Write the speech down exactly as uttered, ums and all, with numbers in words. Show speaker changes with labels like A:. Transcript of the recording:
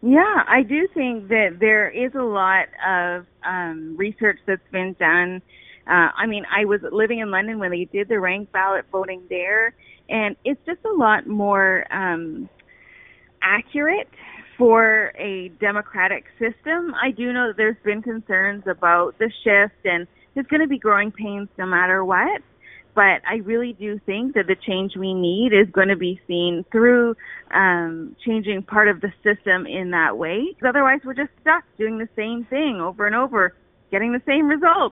A: Yeah, I do think that there is a lot of um, research that's been done. Uh, I mean, I was living in London when they did the ranked ballot voting there, and it's just a lot more um, accurate for a democratic system. I do know that there's been concerns about the shift, and there's going to be growing pains no matter what. But I really do think that the change we need is going to be seen through um, changing part of the system in that way. Otherwise, we're just stuck doing the same thing over and over, getting the same results.